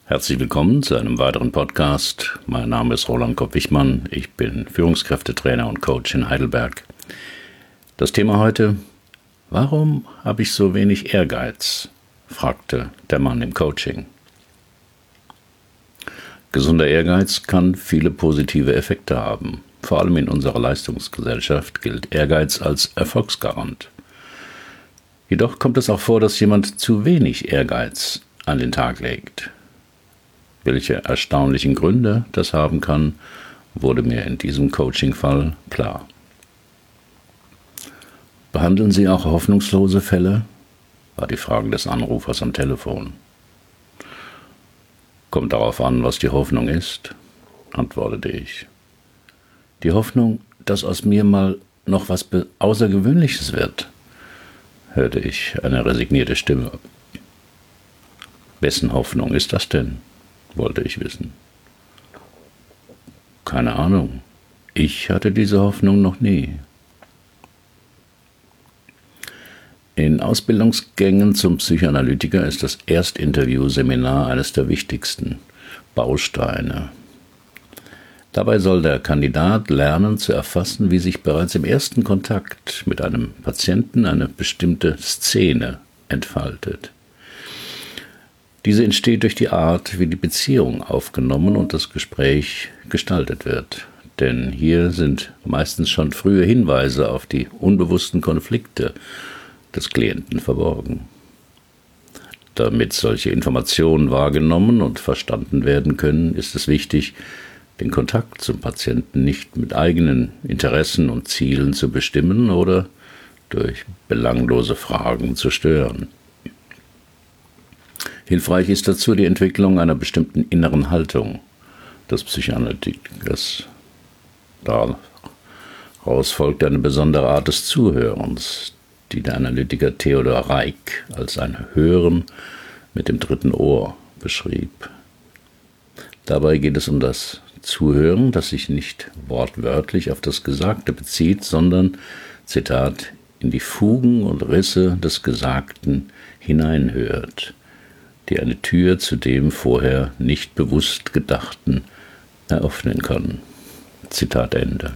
Herzlich willkommen zu einem weiteren Podcast. Mein Name ist Roland Kopp-Wichmann. Ich bin Führungskräftetrainer und Coach in Heidelberg. Das Thema heute: Warum habe ich so wenig Ehrgeiz?, fragte der Mann im Coaching. Gesunder Ehrgeiz kann viele positive Effekte haben. Vor allem in unserer Leistungsgesellschaft gilt Ehrgeiz als Erfolgsgarant. Jedoch kommt es auch vor, dass jemand zu wenig Ehrgeiz an den Tag legt. Welche erstaunlichen Gründe das haben kann, wurde mir in diesem Coaching-Fall klar. Behandeln Sie auch hoffnungslose Fälle?, war die Frage des Anrufers am Telefon. Kommt darauf an, was die Hoffnung ist, antwortete ich. Die Hoffnung, dass aus mir mal noch was Außergewöhnliches wird, hörte ich eine resignierte Stimme. Wessen Hoffnung ist das denn?, wollte ich wissen. Keine Ahnung. Ich hatte diese Hoffnung noch nie. In Ausbildungsgängen zum Psychoanalytiker ist das Erstinterview-Seminar eines der wichtigsten Bausteine. Dabei soll der Kandidat lernen zu erfassen, wie sich bereits im ersten Kontakt mit einem Patienten eine bestimmte Szene entfaltet. Diese entsteht durch die Art, wie die Beziehung aufgenommen und das Gespräch gestaltet wird. Denn hier sind meistens schon frühe Hinweise auf die unbewussten Konflikte des Klienten verborgen. Damit solche Informationen wahrgenommen und verstanden werden können, ist es wichtig, den Kontakt zum Patienten nicht mit eigenen Interessen und Zielen zu bestimmen oder durch belanglose Fragen zu stören. Hilfreich ist dazu die Entwicklung einer bestimmten inneren Haltung des Psychoanalytikers. Daraus folgt eine besondere Art des Zuhörens, die der Analytiker Theodor Reik als ein Hören mit dem dritten Ohr beschrieb. Dabei geht es um das Zuhören, das sich nicht wortwörtlich auf das Gesagte bezieht, sondern, Zitat, in die Fugen und Risse des Gesagten hineinhört, die eine Tür zu dem vorher nicht bewusst Gedachten eröffnen kann. Zitat Ende.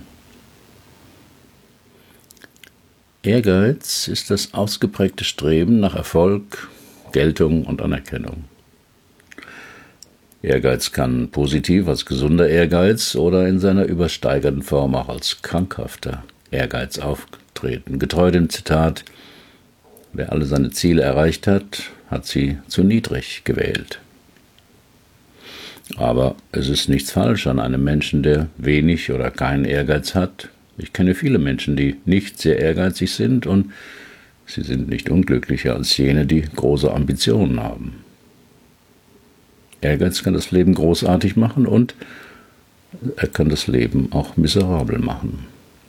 Ehrgeiz ist das ausgeprägte Streben nach Erfolg, Geltung und Anerkennung. Ehrgeiz kann positiv als gesunder Ehrgeiz oder in seiner übersteigerten Form auch als krankhafter Ehrgeiz auftreten. Getreu dem Zitat: Wer alle seine Ziele erreicht hat, hat sie zu niedrig gewählt. Aber es ist nichts falsch an einem Menschen, der wenig oder keinen Ehrgeiz hat. Ich kenne viele Menschen, die nicht sehr ehrgeizig sind, und sie sind nicht unglücklicher als jene, die große Ambitionen haben. Ehrgeiz kann das Leben großartig machen und er kann das Leben auch miserabel machen.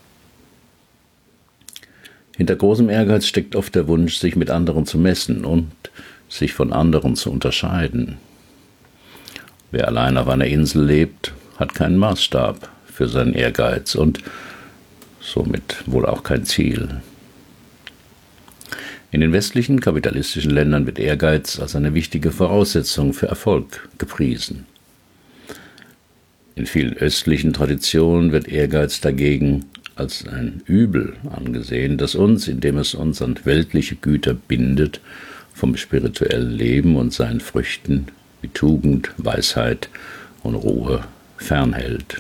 Hinter großem Ehrgeiz steckt oft der Wunsch, sich mit anderen zu messen und sich von anderen zu unterscheiden. Wer allein auf einer Insel lebt, hat keinen Maßstab für seinen Ehrgeiz und somit wohl auch kein Ziel. In den westlichen kapitalistischen Ländern wird Ehrgeiz als eine wichtige Voraussetzung für Erfolg gepriesen. In vielen östlichen Traditionen wird Ehrgeiz dagegen als ein Übel angesehen, das uns, indem es uns an weltliche Güter bindet, vom spirituellen Leben und seinen Früchten wie Tugend, Weisheit und Ruhe fernhält.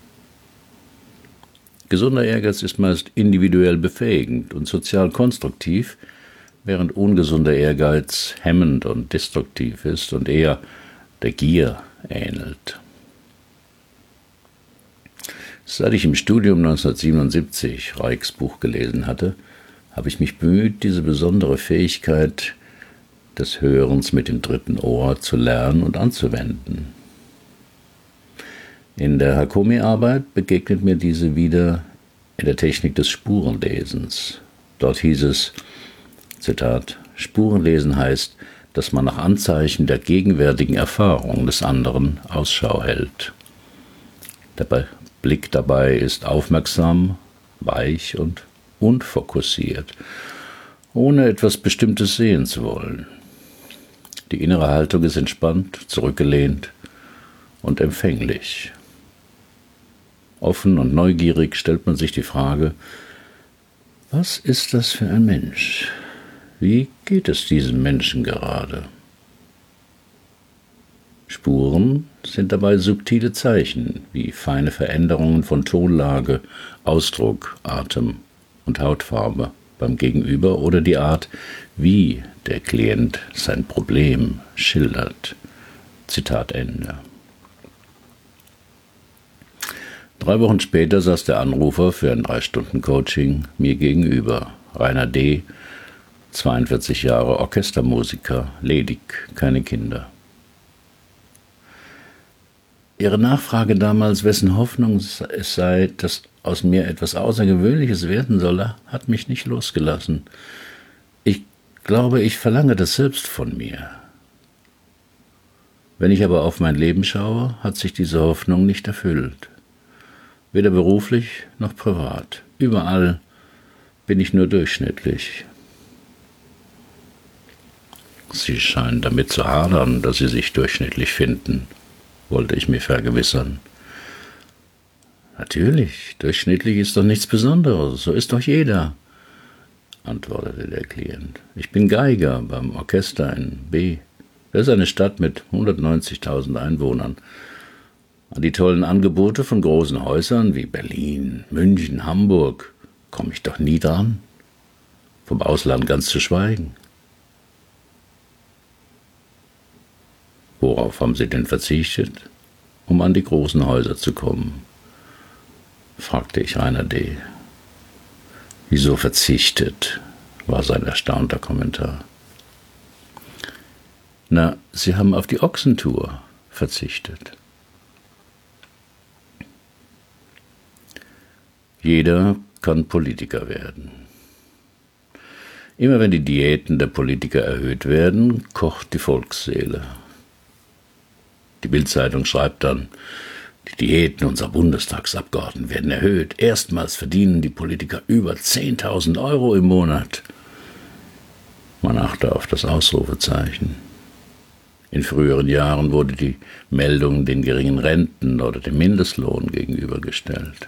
Gesunder Ehrgeiz ist meist individuell befähigend und sozial konstruktiv, während ungesunder Ehrgeiz hemmend und destruktiv ist und eher der Gier ähnelt. Seit ich im Studium 1977 Reiks Buch gelesen hatte, habe ich mich bemüht, diese besondere Fähigkeit des Hörens mit dem dritten Ohr zu lernen und anzuwenden. In der Hakomi-Arbeit begegnet mir diese wieder in der Technik des Spurenlesens. Dort hieß es, Zitat, Spurenlesen heißt, dass man nach Anzeichen der gegenwärtigen Erfahrung des anderen Ausschau hält. Der Blick dabei ist aufmerksam, weich und unfokussiert, ohne etwas Bestimmtes sehen zu wollen. Die innere Haltung ist entspannt, zurückgelehnt und empfänglich. Offen und neugierig stellt man sich die Frage, was ist das für ein Mensch? Wie geht es diesem Menschen gerade? Spuren sind dabei subtile Zeichen, wie feine Veränderungen von Tonlage, Ausdruck, Atem und Hautfarbe beim Gegenüber oder die Art, wie der Klient sein Problem schildert. Zitat Ende. 3 Wochen später saß der Anrufer für ein 3-Stunden-Coaching mir gegenüber. Rainer D., 42 Jahre, Orchestermusiker, ledig, keine Kinder. Ihre Nachfrage damals, wessen Hoffnung es sei, dass aus mir etwas Außergewöhnliches werden solle, hat mich nicht losgelassen. Ich glaube, ich verlange das selbst von mir. Wenn ich aber auf mein Leben schaue, hat sich diese Hoffnung nicht erfüllt. Weder beruflich noch privat. Überall bin ich nur durchschnittlich. Sie scheinen damit zu hadern, dass Sie sich durchschnittlich finden, wollte ich mir vergewissern. Natürlich, durchschnittlich ist doch nichts Besonderes, so ist doch jeder, antwortete der Klient. Ich bin Geiger beim Orchester in B. Das ist eine Stadt mit 190.000 Einwohnern. An die tollen Angebote von großen Häusern wie Berlin, München, Hamburg komme ich doch nie dran. Vom Ausland ganz zu schweigen. Worauf haben Sie denn verzichtet, um an die großen Häuser zu kommen? Fragte ich Rainer D. Wieso verzichtet? War sein erstaunter Kommentar. Na, Sie haben auf die Ochsentour verzichtet. Jeder kann Politiker werden. Immer wenn die Diäten der Politiker erhöht werden, kocht die Volksseele. Die Bild-Zeitung schreibt dann, die Diäten unserer Bundestagsabgeordneten werden erhöht. Erstmals verdienen die Politiker über 10.000 € im Monat. Man achte auf das Ausrufezeichen. In früheren Jahren wurde die Meldung den geringen Renten oder dem Mindestlohn gegenübergestellt.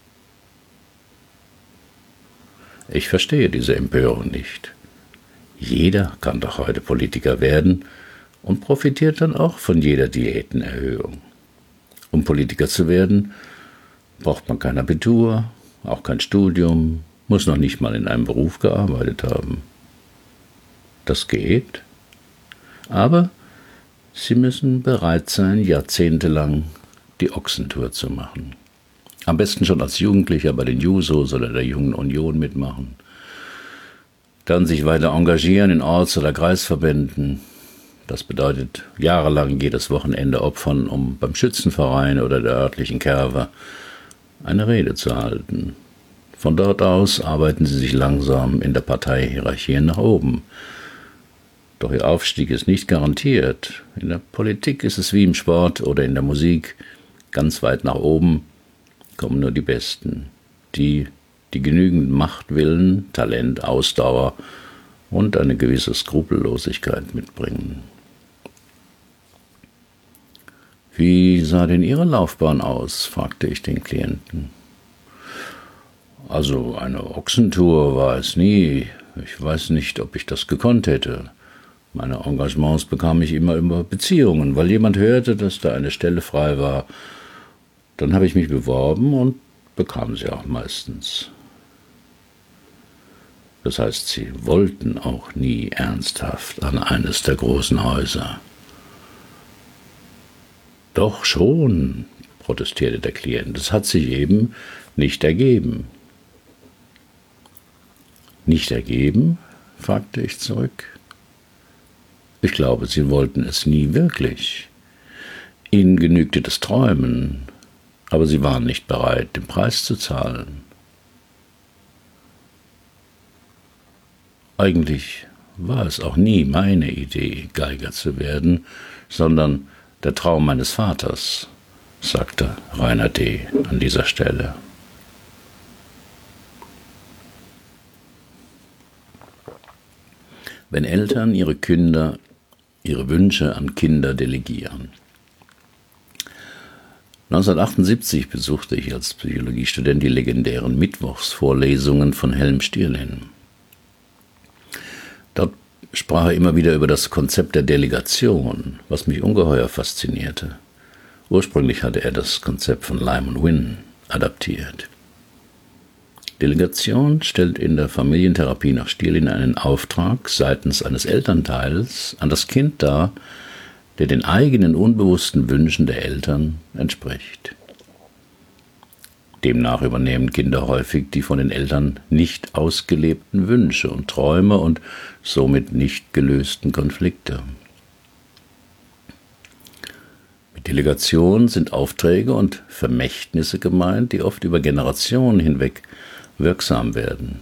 Ich verstehe diese Empörung nicht. Jeder kann doch heute Politiker werden und profitiert dann auch von jeder Diätenerhöhung. Um Politiker zu werden, braucht man kein Abitur, auch kein Studium, muss noch nicht mal in einem Beruf gearbeitet haben. Das geht, aber Sie müssen bereit sein, jahrzehntelang die Ochsentour zu machen. Am besten schon als Jugendlicher bei den Jusos oder der Jungen Union mitmachen. Dann sich weiter engagieren in Orts- oder Kreisverbänden. Das bedeutet jahrelang jedes Wochenende opfern, um beim Schützenverein oder der örtlichen Kerwe eine Rede zu halten. Von dort aus arbeiten sie sich langsam in der Parteihierarchie nach oben. Doch ihr Aufstieg ist nicht garantiert. In der Politik ist es wie im Sport oder in der Musik. Ganz weit nach oben kommen nur die Besten, die genügend Machtwillen, Talent, Ausdauer und eine gewisse Skrupellosigkeit mitbringen. Wie sah denn Ihre Laufbahn aus? Fragte ich den Klienten. Also eine Ochsentour war es nie. Ich weiß nicht, ob ich das gekonnt hätte. Meine Engagements bekam ich immer über Beziehungen, weil jemand hörte, dass da eine Stelle frei war. Dann habe ich mich beworben und bekam sie auch meistens. Das heißt, Sie wollten auch nie ernsthaft an eines der großen Häuser. Doch schon, protestierte der Klient, es hat sich eben nicht ergeben. Nicht ergeben? Fragte ich zurück. Ich glaube, Sie wollten es nie wirklich. Ihnen genügte das Träumen, aber Sie waren nicht bereit, den Preis zu zahlen. Eigentlich war es auch nie meine Idee, Geiger zu werden, sondern der Traum meines Vaters, sagte Rainer D. an dieser Stelle. Wenn Eltern ihre Kinder ihre Wünsche an Kinder delegieren. 1978 besuchte ich als Psychologiestudent die legendären Mittwochsvorlesungen von Helm Stierlin. Dort sprach er immer wieder über das Konzept der Delegation, was mich ungeheuer faszinierte. Ursprünglich hatte er das Konzept von Lyman Wynne adaptiert. Delegation stellt in der Familientherapie nach Stierlin einen Auftrag seitens eines Elternteils an das Kind dar, der den eigenen unbewussten Wünschen der Eltern entspricht. Demnach übernehmen Kinder häufig die von den Eltern nicht ausgelebten Wünsche und Träume und somit nicht gelösten Konflikte. Mit Delegation sind Aufträge und Vermächtnisse gemeint, die oft über Generationen hinweg wirksam werden.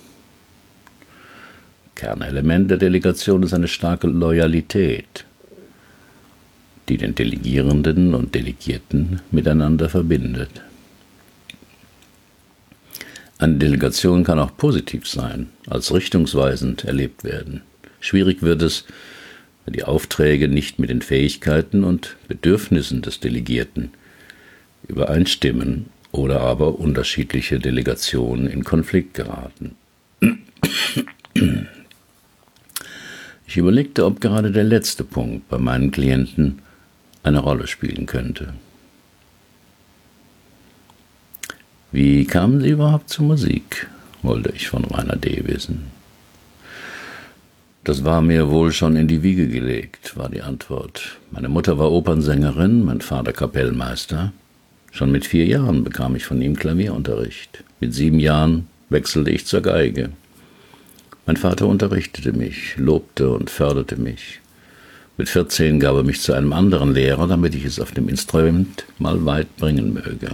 Kernelement der Delegation ist eine starke Loyalität, die den Delegierenden und Delegierten miteinander verbindet. Eine Delegation kann auch positiv sein, als richtungsweisend erlebt werden. Schwierig wird es, wenn die Aufträge nicht mit den Fähigkeiten und Bedürfnissen des Delegierten übereinstimmen oder aber unterschiedliche Delegationen in Konflikt geraten. Ich überlegte, ob gerade der letzte Punkt bei meinen Klienten eine Rolle spielen könnte. Wie kamen Sie überhaupt zur Musik? Wollte ich von Rainer D. wissen. Das war mir wohl schon in die Wiege gelegt, war die Antwort. Meine Mutter war Opernsängerin, mein Vater Kapellmeister. Schon mit 4 Jahren bekam ich von ihm Klavierunterricht. Mit 7 Jahren wechselte ich zur Geige. Mein Vater unterrichtete mich, lobte und förderte mich. Mit 14 gab er mich zu einem anderen Lehrer, damit ich es auf dem Instrument mal weit bringen möge.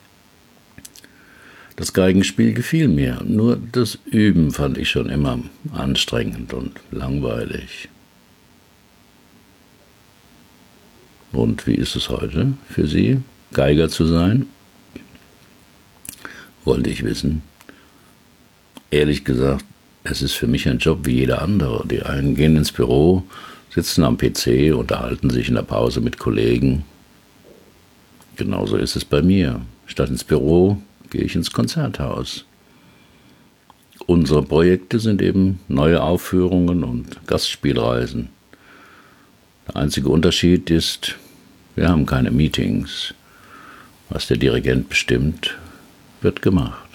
Das Geigenspiel gefiel mir, nur das Üben fand ich schon immer anstrengend und langweilig. Und wie ist es heute für Sie, Geiger zu sein? Wollte ich wissen. Ehrlich gesagt, es ist für mich ein Job wie jeder andere. Die einen gehen ins Büro, sitzen am PC, unterhalten sich in der Pause mit Kollegen. Genauso ist es bei mir. Statt ins Büro gehe ich ins Konzerthaus. Unsere Projekte sind eben neue Aufführungen und Gastspielreisen. Der einzige Unterschied ist, wir haben keine Meetings. Was der Dirigent bestimmt, wird gemacht.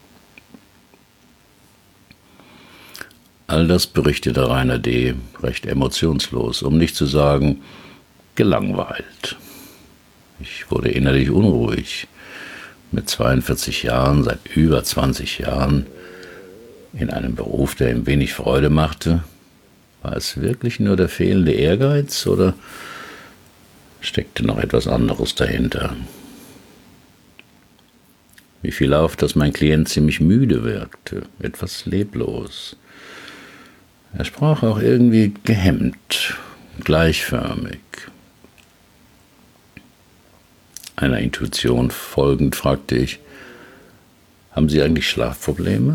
All das berichtete Rainer D. recht emotionslos, um nicht zu sagen, gelangweilt. Ich wurde innerlich unruhig. Mit 42 Jahren, seit über 20 Jahren, in einem Beruf, der ihm wenig Freude machte. War es wirklich nur der fehlende Ehrgeiz oder steckte noch etwas anderes dahinter? Mir fiel auf, dass mein Klient ziemlich müde wirkte, etwas leblos. Er sprach auch irgendwie gehemmt, gleichförmig. Einer Intuition folgend fragte ich, haben Sie eigentlich Schlafprobleme?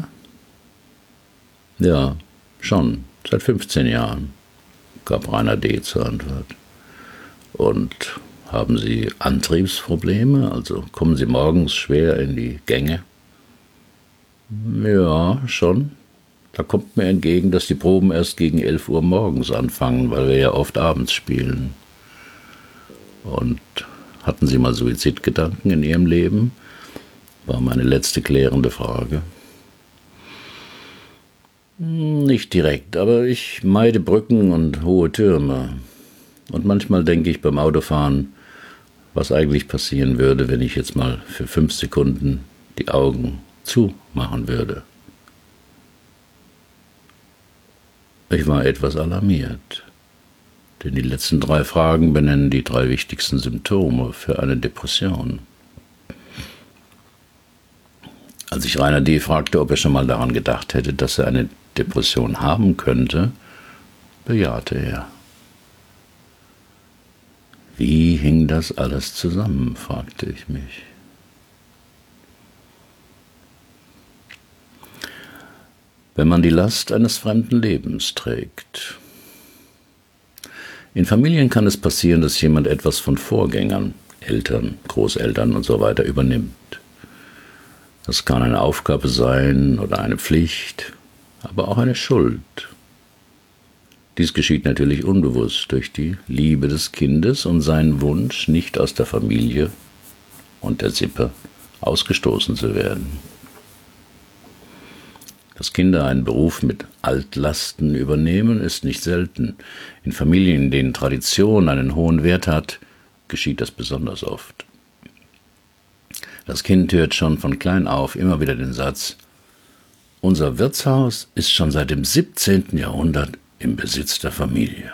Ja, schon, seit 15 Jahren, gab Rainer D. zur Antwort. Und haben Sie Antriebsprobleme, also kommen Sie morgens schwer in die Gänge? Ja, schon. Da kommt mir entgegen, dass die Proben erst gegen 11 Uhr morgens anfangen, weil wir ja oft abends spielen. Und hatten Sie mal Suizidgedanken in Ihrem Leben? War meine letzte klärende Frage. Nicht direkt, aber ich meide Brücken und hohe Türme. Und manchmal denke ich beim Autofahren, was eigentlich passieren würde, wenn ich jetzt mal für 5 Sekunden die Augen zumachen würde. Ich war etwas alarmiert, denn die letzten 3 Fragen benennen die 3 wichtigsten Symptome für eine Depression. Als ich Rainer D. fragte, ob er schon mal daran gedacht hätte, dass er eine Depression haben könnte, bejahte er. Wie hing das alles zusammen, fragte ich mich. Wenn man die Last eines fremden Lebens trägt. In Familien kann es passieren, dass jemand etwas von Vorgängern, Eltern, Großeltern und so weiter übernimmt. Das kann eine Aufgabe sein oder eine Pflicht, aber auch eine Schuld. Dies geschieht natürlich unbewusst durch die Liebe des Kindes und seinen Wunsch, nicht aus der Familie und der Sippe ausgestoßen zu werden. Dass Kinder einen Beruf mit Altlasten übernehmen, ist nicht selten. In Familien, in denen Tradition einen hohen Wert hat, geschieht das besonders oft. Das Kind hört schon von klein auf immer wieder den Satz: Unser Wirtshaus ist schon seit dem 17. Jahrhundert im Besitz der Familie.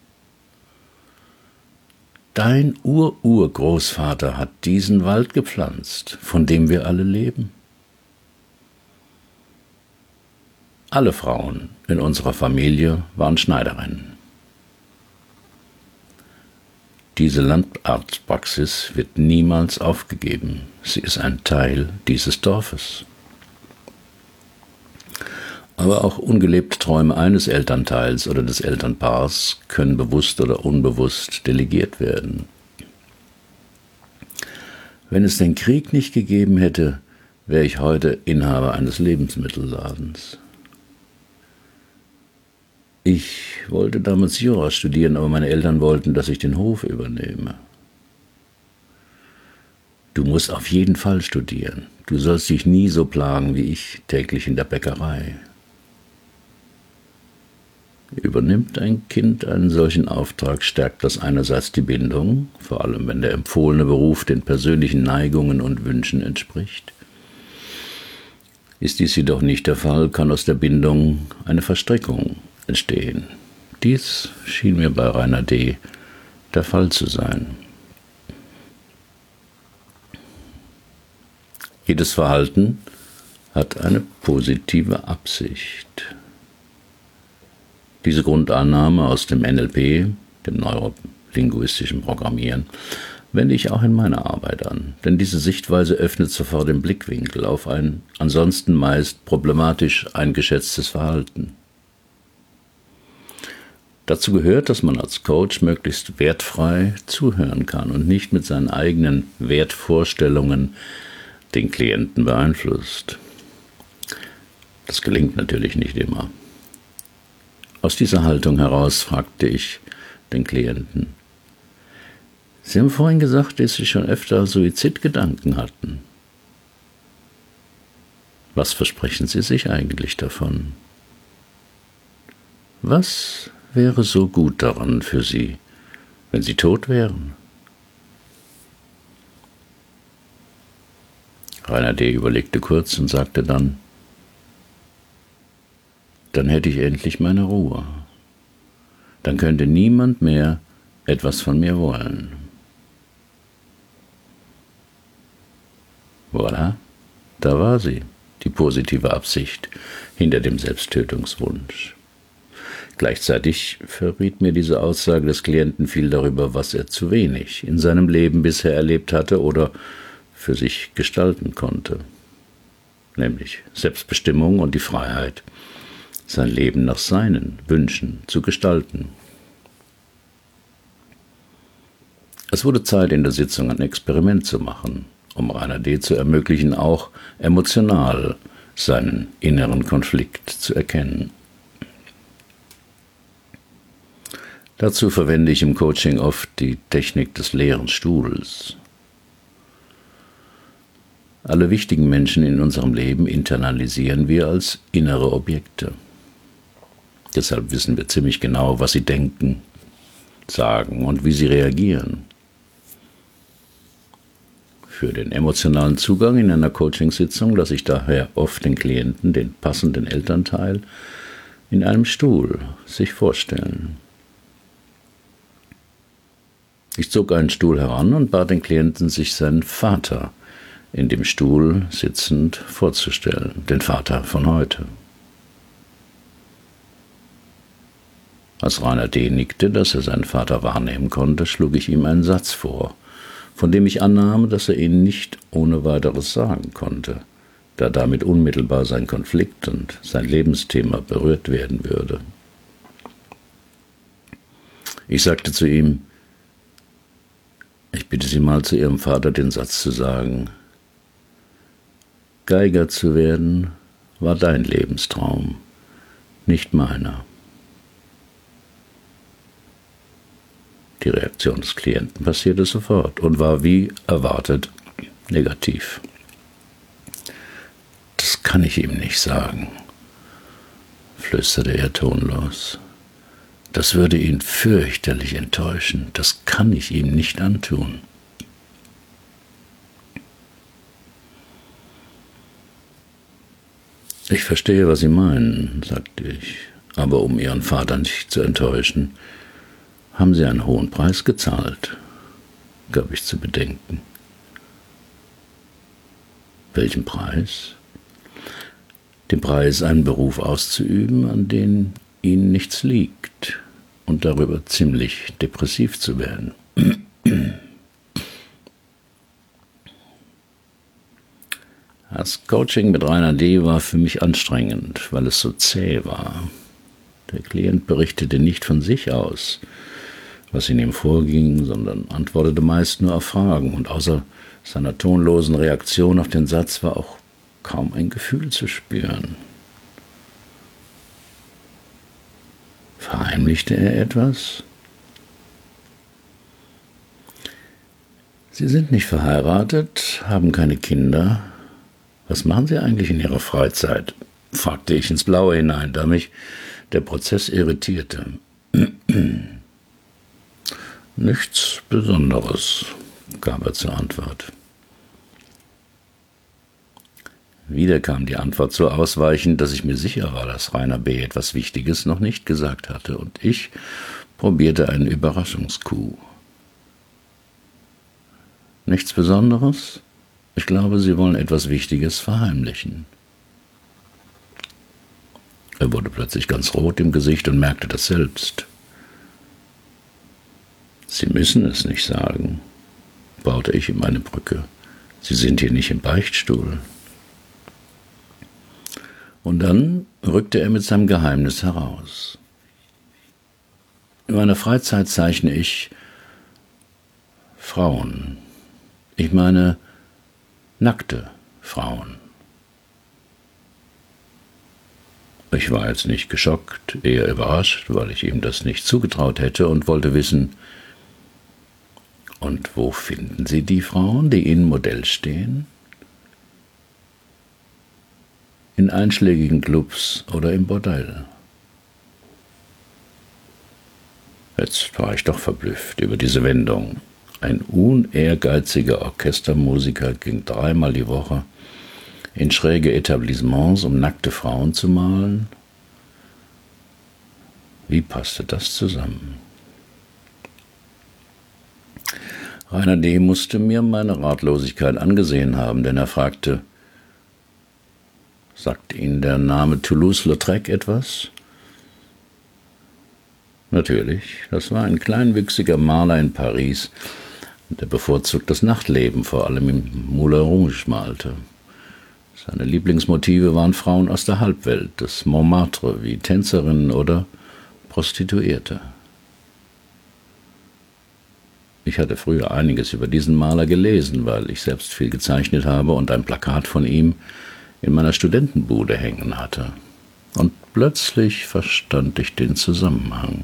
Dein Urgroßvater hat diesen Wald gepflanzt, von dem wir alle leben. Alle Frauen in unserer Familie waren Schneiderinnen. Diese Landarztpraxis wird niemals aufgegeben. Sie ist ein Teil dieses Dorfes. Aber auch ungelebte Träume eines Elternteils oder des Elternpaars können bewusst oder unbewusst delegiert werden. Wenn es den Krieg nicht gegeben hätte, wäre ich heute Inhaber eines Lebensmittelladens. Ich wollte damals Jura studieren, aber meine Eltern wollten, dass ich den Hof übernehme. Du musst auf jeden Fall studieren. Du sollst dich nie so plagen wie ich täglich in der Bäckerei. Übernimmt ein Kind einen solchen Auftrag, stärkt das einerseits die Bindung, vor allem wenn der empfohlene Beruf den persönlichen Neigungen und Wünschen entspricht. Ist dies jedoch nicht der Fall, kann aus der Bindung eine Verstrickung entstehen. Dies schien mir bei Rainer D. der Fall zu sein. Jedes Verhalten hat eine positive Absicht. Diese Grundannahme aus dem NLP, dem neurolinguistischen Programmieren, wende ich auch in meiner Arbeit an, denn diese Sichtweise öffnet sofort den Blickwinkel auf ein ansonsten meist problematisch eingeschätztes Verhalten. Dazu gehört, dass man als Coach möglichst wertfrei zuhören kann und nicht mit seinen eigenen Wertvorstellungen den Klienten beeinflusst. Das gelingt natürlich nicht immer. Aus dieser Haltung heraus fragte ich den Klienten: Sie haben vorhin gesagt, dass Sie schon öfter Suizidgedanken hatten. Was versprechen Sie sich eigentlich davon? Was wäre so gut daran für Sie, wenn Sie tot wären? Rainer D. überlegte kurz und sagte dann hätte ich endlich meine Ruhe. Dann könnte niemand mehr etwas von mir wollen. Voilà, da war sie, die positive Absicht hinter dem Selbsttötungswunsch. Gleichzeitig verriet mir diese Aussage des Klienten viel darüber, was er zu wenig in seinem Leben bisher erlebt hatte oder für sich gestalten konnte, nämlich Selbstbestimmung und die Freiheit, sein Leben nach seinen Wünschen zu gestalten. Es wurde Zeit, in der Sitzung ein Experiment zu machen, um Rainer D. zu ermöglichen, auch emotional seinen inneren Konflikt zu erkennen. Dazu verwende ich im Coaching oft die Technik des leeren Stuhls. Alle wichtigen Menschen in unserem Leben internalisieren wir als innere Objekte. Deshalb wissen wir ziemlich genau, was sie denken, sagen und wie sie reagieren. Für den emotionalen Zugang in einer Coachingsitzung lasse ich daher oft den Klienten den passenden Elternteil in einem Stuhl sich vorstellen. Ich zog einen Stuhl heran und bat den Klienten, sich seinen Vater in dem Stuhl sitzend vorzustellen, den Vater von heute. Als Rainer D. nickte, dass er seinen Vater wahrnehmen konnte, schlug ich ihm einen Satz vor, von dem ich annahm, dass er ihn nicht ohne weiteres sagen konnte, da damit unmittelbar sein Konflikt und sein Lebensthema berührt werden würde. Ich sagte zu ihm: Ich bitte Sie mal, zu Ihrem Vater den Satz zu sagen: Geiger zu werden war dein Lebenstraum, nicht meiner. Die Reaktion des Klienten passierte sofort und war wie erwartet negativ. Das kann ich ihm nicht sagen, flüsterte er tonlos. Das würde ihn fürchterlich enttäuschen. Das kann ich ihm nicht antun. Ich verstehe, was Sie meinen, sagte ich, aber um Ihren Vater nicht zu enttäuschen, haben Sie einen hohen Preis gezahlt, gab ich zu bedenken. Welchen Preis? Den Preis, einen Beruf auszuüben, an den Ihnen nichts liegt und darüber ziemlich depressiv zu werden. Das Coaching mit Rainer D. war für mich anstrengend, weil es so zäh war. Der Klient berichtete nicht von sich aus, was in ihm vorging, sondern antwortete meist nur auf Fragen, und außer seiner tonlosen Reaktion auf den Satz war auch kaum ein Gefühl zu spüren. Verheimlichte er etwas? Sie sind nicht verheiratet, haben keine Kinder. Was machen Sie eigentlich in Ihrer Freizeit? Fragte ich ins Blaue hinein, da mich der Prozess irritierte. Nichts Besonderes, gab er zur Antwort. Wieder kam die Antwort so ausweichend, dass ich mir sicher war, dass Rainer B. etwas Wichtiges noch nicht gesagt hatte, und ich probierte einen Überraschungscoup. Nichts Besonderes? Ich glaube, Sie wollen etwas Wichtiges verheimlichen. Er wurde plötzlich ganz rot im Gesicht und merkte das selbst. Sie müssen es nicht sagen, baute ich ihm eine Brücke. Sie sind hier nicht im Beichtstuhl. Und dann rückte er mit seinem Geheimnis heraus. In meiner Freizeit zeichne ich Frauen. Ich meine nackte Frauen. Ich war jetzt nicht geschockt, eher überrascht, weil ich ihm das nicht zugetraut hätte, und wollte wissen: Und wo finden Sie die Frauen, die Ihnen Modell stehen? In einschlägigen Clubs oder im Bordell? Jetzt war ich doch verblüfft über diese Wendung. Ein unehrgeiziger Orchestermusiker ging 3-mal die Woche in schräge Etablissements, um nackte Frauen zu malen. Wie passte das zusammen? Rainer D. musste mir meine Ratlosigkeit angesehen haben, denn er fragte: Sagt Ihnen der Name Toulouse-Lautrec etwas? Natürlich, das war ein kleinwüchsiger Maler in Paris, der bevorzugt das Nachtleben, vor allem im Moulin Rouge malte. Seine Lieblingsmotive waren Frauen aus der Halbwelt, des Montmartre, wie Tänzerinnen oder Prostituierte. Ich hatte früher einiges über diesen Maler gelesen, weil ich selbst viel gezeichnet habe und ein Plakat von ihm in meiner Studentenbude hängen hatte. Und plötzlich verstand ich den Zusammenhang.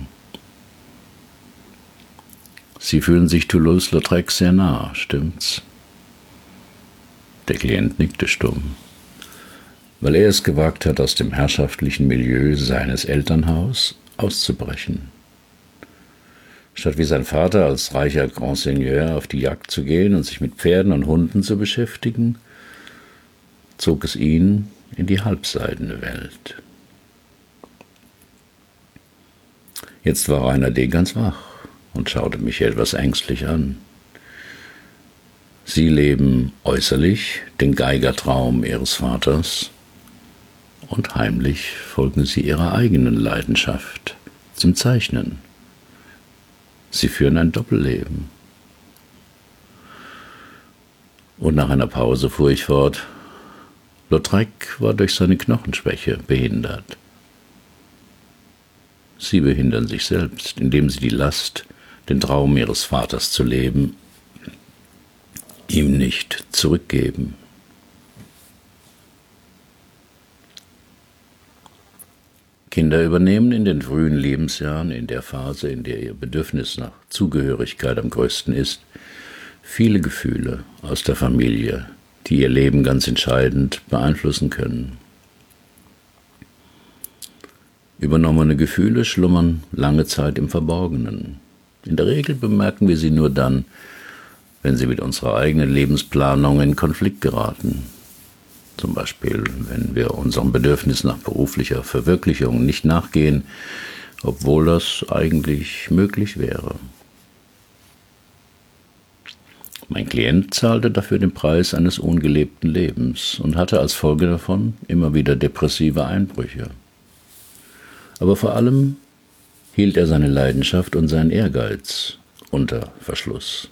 Sie fühlen sich Toulouse-Lautrec sehr nah, stimmt's? Der Klient nickte stumm. Weil er es gewagt hat, aus dem herrschaftlichen Milieu seines Elternhauses auszubrechen. Statt wie sein Vater als reicher Grand Seigneur auf die Jagd zu gehen und sich mit Pferden und Hunden zu beschäftigen, zog es ihn in die halbseidene Welt. Jetzt war Rainer D. ganz wach und schaute mich etwas ängstlich an. Sie leben äußerlich den Geigertraum ihres Vaters und heimlich folgen sie ihrer eigenen Leidenschaft zum Zeichnen. Sie führen ein Doppelleben. Und nach einer Pause fuhr ich fort: Lautrec war durch seine Knochenschwäche behindert. Sie behindern sich selbst, indem sie die Last, den Traum ihres Vaters zu leben, ihm nicht zurückgeben. Kinder übernehmen in den frühen Lebensjahren, in der Phase, in der ihr Bedürfnis nach Zugehörigkeit am größten ist, viele Gefühle aus der Familie, die ihr Leben ganz entscheidend beeinflussen können. Übernommene Gefühle schlummern lange Zeit im Verborgenen. In der Regel bemerken wir sie nur dann, wenn sie mit unserer eigenen Lebensplanung in Konflikt geraten. Zum Beispiel, wenn wir unserem Bedürfnis nach beruflicher Verwirklichung nicht nachgehen, obwohl das eigentlich möglich wäre. Mein Klient zahlte dafür den Preis eines ungelebten Lebens und hatte als Folge davon immer wieder depressive Einbrüche. Aber vor allem hielt er seine Leidenschaft und seinen Ehrgeiz unter Verschluss.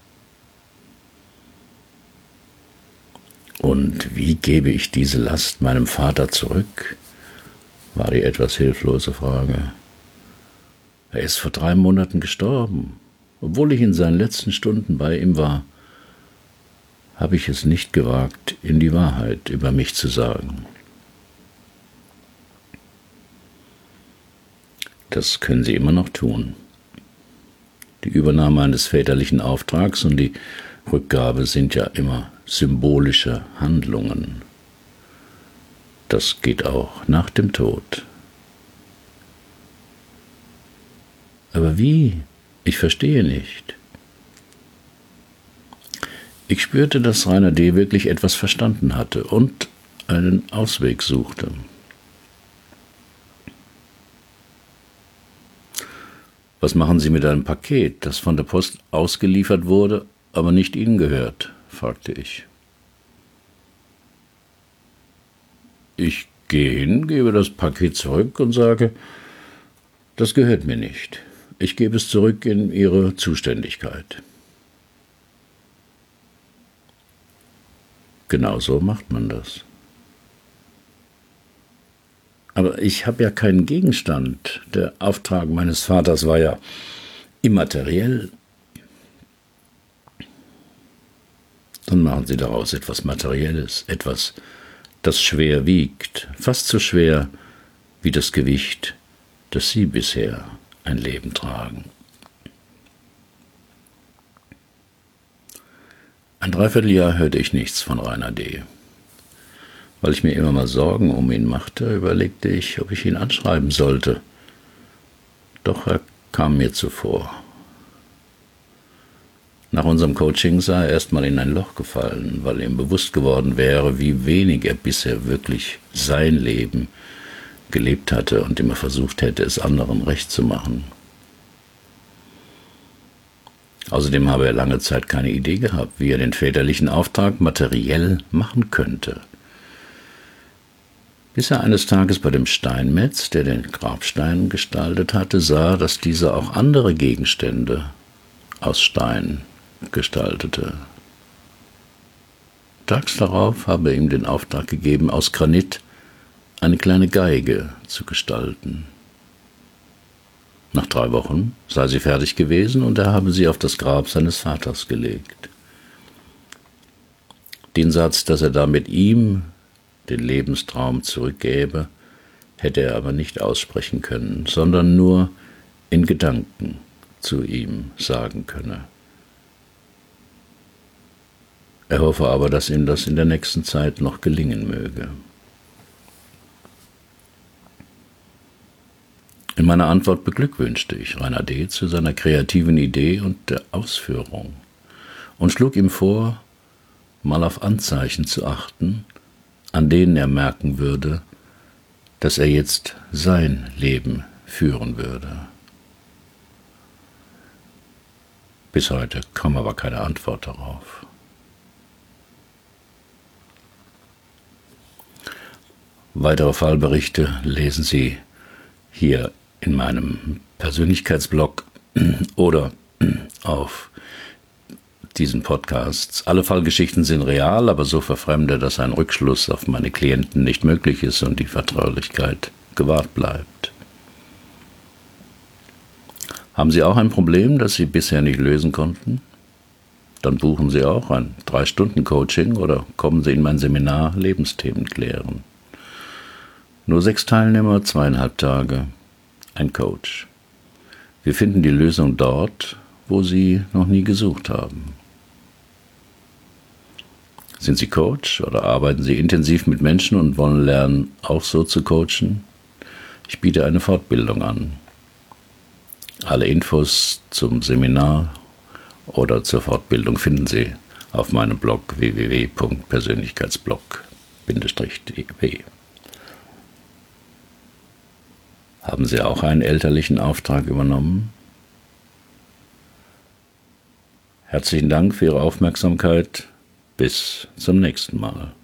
Und wie gebe ich diese Last meinem Vater zurück? War die etwas hilflose Frage. Er ist vor 3 Monaten gestorben. Obwohl ich in seinen letzten Stunden bei ihm war, habe ich es nicht gewagt, ihm die Wahrheit über mich zu sagen. Das können Sie immer noch tun. Die Übernahme eines väterlichen Auftrags und die Rückgabe sind ja immer symbolische Handlungen. Das geht auch nach dem Tod. Aber wie? Ich verstehe nicht. Ich spürte, dass Rainer D. wirklich etwas verstanden hatte und einen Ausweg suchte. Was machen Sie mit einem Paket, das von der Post ausgeliefert wurde, aber nicht Ihnen gehört? Fragte ich. Ich gehe hin, gebe das Paket zurück und sage, das gehört mir nicht. Ich gebe es zurück in Ihre Zuständigkeit. Genau so macht man das. Aber ich habe ja keinen Gegenstand. Der Auftrag meines Vaters war ja immateriell. Dann machen Sie daraus etwas Materielles, etwas, das schwer wiegt, fast so schwer wie das Gewicht, das Sie bisher ein Leben tragen. Ein Dreivierteljahr hörte ich nichts von Rainer D. Weil ich mir immer mal Sorgen um ihn machte, überlegte ich, ob ich ihn anschreiben sollte. Doch er kam mir zuvor. Nach unserem Coaching sei er erstmal in ein Loch gefallen, weil ihm bewusst geworden wäre, wie wenig er bisher wirklich sein Leben gelebt hatte und immer versucht hätte, es anderen recht zu machen. Außerdem habe er lange Zeit keine Idee gehabt, wie er den väterlichen Auftrag materiell machen könnte. Bis er eines Tages bei dem Steinmetz, der den Grabstein gestaltet hatte, sah, dass dieser auch andere Gegenstände aus Stein gestaltete. Tags darauf habe er ihm den Auftrag gegeben, aus Granit eine kleine Geige zu gestalten. Nach 3 Wochen sei sie fertig gewesen und er habe sie auf das Grab seines Vaters gelegt. Den Satz, dass er damit ihm den Lebenstraum zurückgäbe, hätte er aber nicht aussprechen können, sondern nur in Gedanken zu ihm sagen könne. Er hoffe aber, dass ihm das in der nächsten Zeit noch gelingen möge. In meiner Antwort beglückwünschte ich Rainer D. zu seiner kreativen Idee und der Ausführung und schlug ihm vor, mal auf Anzeichen zu achten, an denen er merken würde, dass er jetzt sein Leben führen würde. Bis heute kam aber keine Antwort darauf. Weitere Fallberichte lesen Sie hier in meinem Persönlichkeitsblog oder auf diesen Podcasts. Alle Fallgeschichten sind real, aber so verfremdet, dass ein Rückschluss auf meine Klienten nicht möglich ist und die Vertraulichkeit gewahrt bleibt. Haben Sie auch ein Problem, das Sie bisher nicht lösen konnten? Dann buchen Sie auch ein 3-Stunden-Coaching oder kommen Sie in mein Seminar Lebensthemen klären. Nur 6 Teilnehmer, 2,5 Tage, ein Coach. Wir finden die Lösung dort, wo Sie noch nie gesucht haben. Sind Sie Coach oder arbeiten Sie intensiv mit Menschen und wollen lernen, auch so zu coachen? Ich biete eine Fortbildung an. Alle Infos zum Seminar oder zur Fortbildung finden Sie auf meinem Blog www.persönlichkeitsblog-de. Haben Sie auch einen elterlichen Auftrag übernommen? Herzlichen Dank für Ihre Aufmerksamkeit. Bis zum nächsten Mal.